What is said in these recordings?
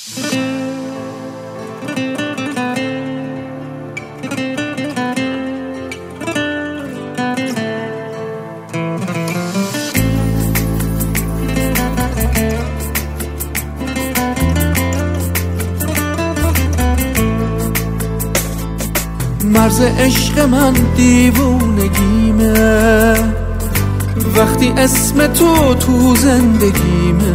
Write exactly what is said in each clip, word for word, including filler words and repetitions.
مرز عشق من دیوونگیمه، وقتی اسم تو تو زندگیمه.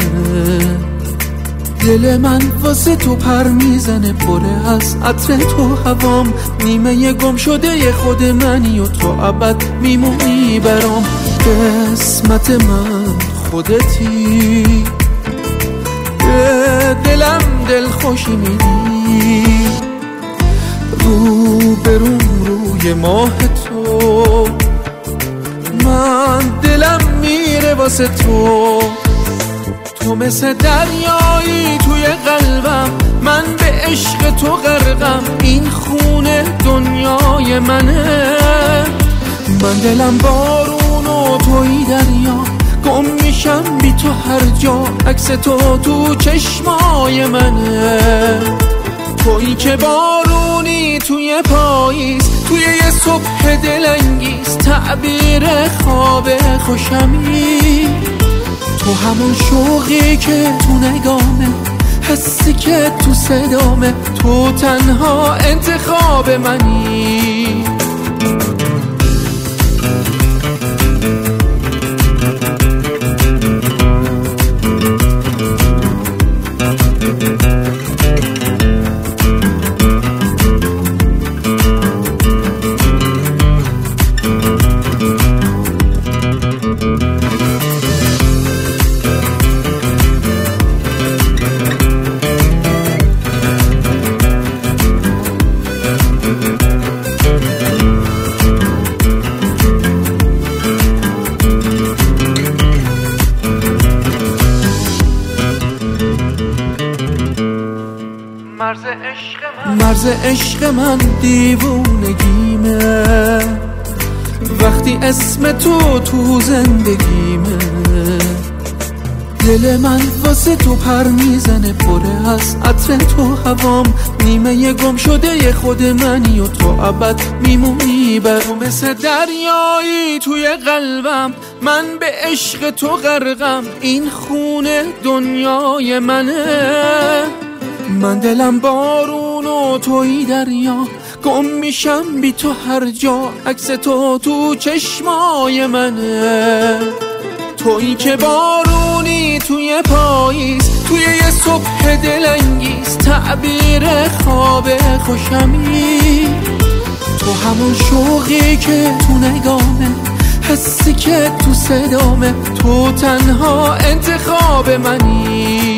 دل من واسه تو پر میزنه، پره از عطر تو هوام. نیمه گم شده خود منی و تو ابد میمونی برام. قسمت من خودتی، به دلم دل خوشی میدی. رو بروم روی ماه تو، من دلم میره واسه تو. تو مثل دریایی توی قلبم، من به عشق تو غرقم. این خونه دنیای منه، من دلم بارون و توی دریا. گم میشم بی تو هر جا، عکس تو تو چشمای منه. تویی که بارونی توی پاییز، توی یه صبح دلانگیز. تعبیر خواب خوشمی، تو همون شوقی که تو نگامه، حسی که تو صدامه. تو تنها انتخاب منی. مرز عشق من دیوونگیمه، وقتی اسم تو تو زندگیمه. دل من واسه تو پر میزنه، پره از عطر تو هوام. نیمه گم شده خود منی و تو ابد میمونی برام. مثل دریایی توی قلبم، من به عشق تو غرقم. این خونه دنیای منه، من دلم بارون و توی دریا. گم میشم بی تو هر جا، عکس تو تو چشمای منه. تویی که بارونی توی پاییز، توی یه صبح دلانگیز. تعبیر خواب خوشمی، تو همون شوقی که تو نگامه، حسی که تو صدامه. تو تنها انتخاب منی.